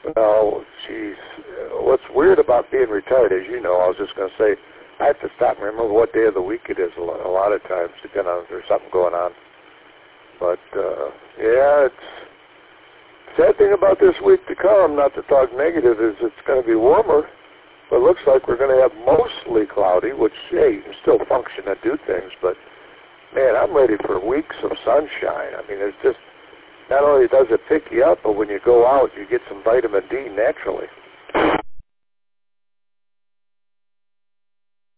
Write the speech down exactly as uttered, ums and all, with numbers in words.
Well, geez, what's weird about being retired, as you know, I was just going to say, I have to stop and remember what day of the week it is a lot, a lot of times, depending on if there's something going on. But, uh, yeah, it's sad thing about this week to come, not to talk negative, is it's going to be warmer, but it looks like we're going to have mostly cloudy, which, hey, you can still function and do things, but, man, I'm ready for weeks of sunshine. I mean, it's just, not only does it pick you up, but when you go out, you get some vitamin D naturally.